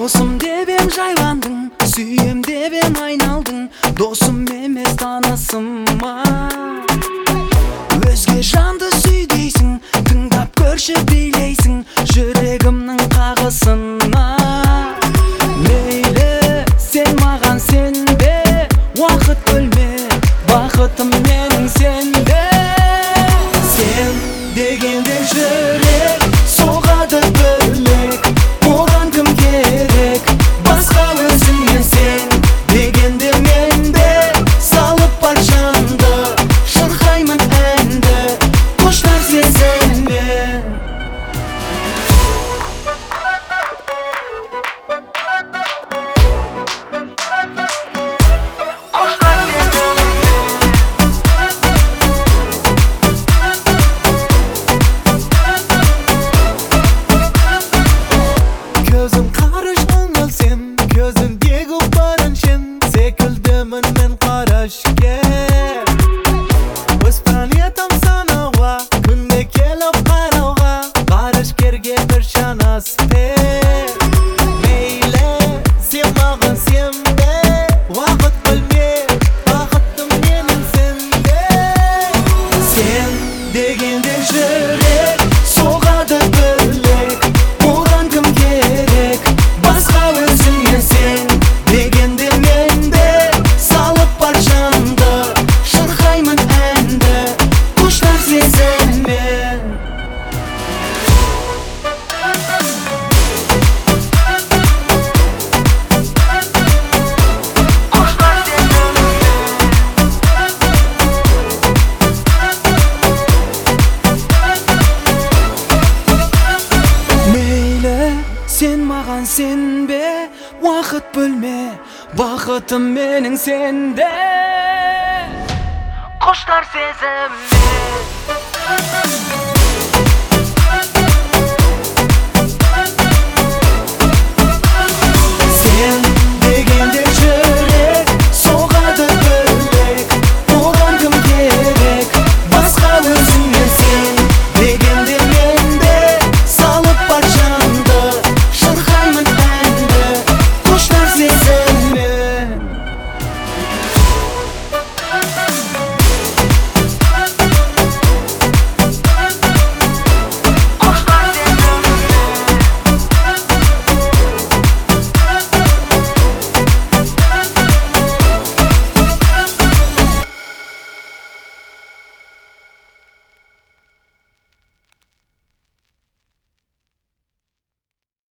Досым деп ем жайландың, сүйем деп ем айналдың. Досым емес танысыма. Өзге жанды сүй дейсің, тыңдап көрші билейсің, жүрегімнің қағысына. Мейлі сен маған сенбе, уақыт бөлме, бақытым менің сенде. Сен дегенде жүрек соғады бөлек, оған кім керек, басқа өзіңе. Сен дегенде менде салып бар жанды, шырқаймын әнді, құштар сезіммен. Көзім қарыш аңылсем, көзімдегі барыншен, секілдімін мен қарашкер. Өз планетам санауға, күнде келіп қарауға, ғарышкерге бір шанас бер. Мейлі сен маған сенбе, уақыт бөлме, бақытым менің сенде. Сен дегенде жүрек соғады бөлек, оған кім керек, басқа өзіңе. Сен дегенде менде салып бар жанды, шырқаймын әнді, құштар сезіммен. Мейлі сен маған сенбе, уақыт бөлме, бақытым менің сенде, құштар сезіммен.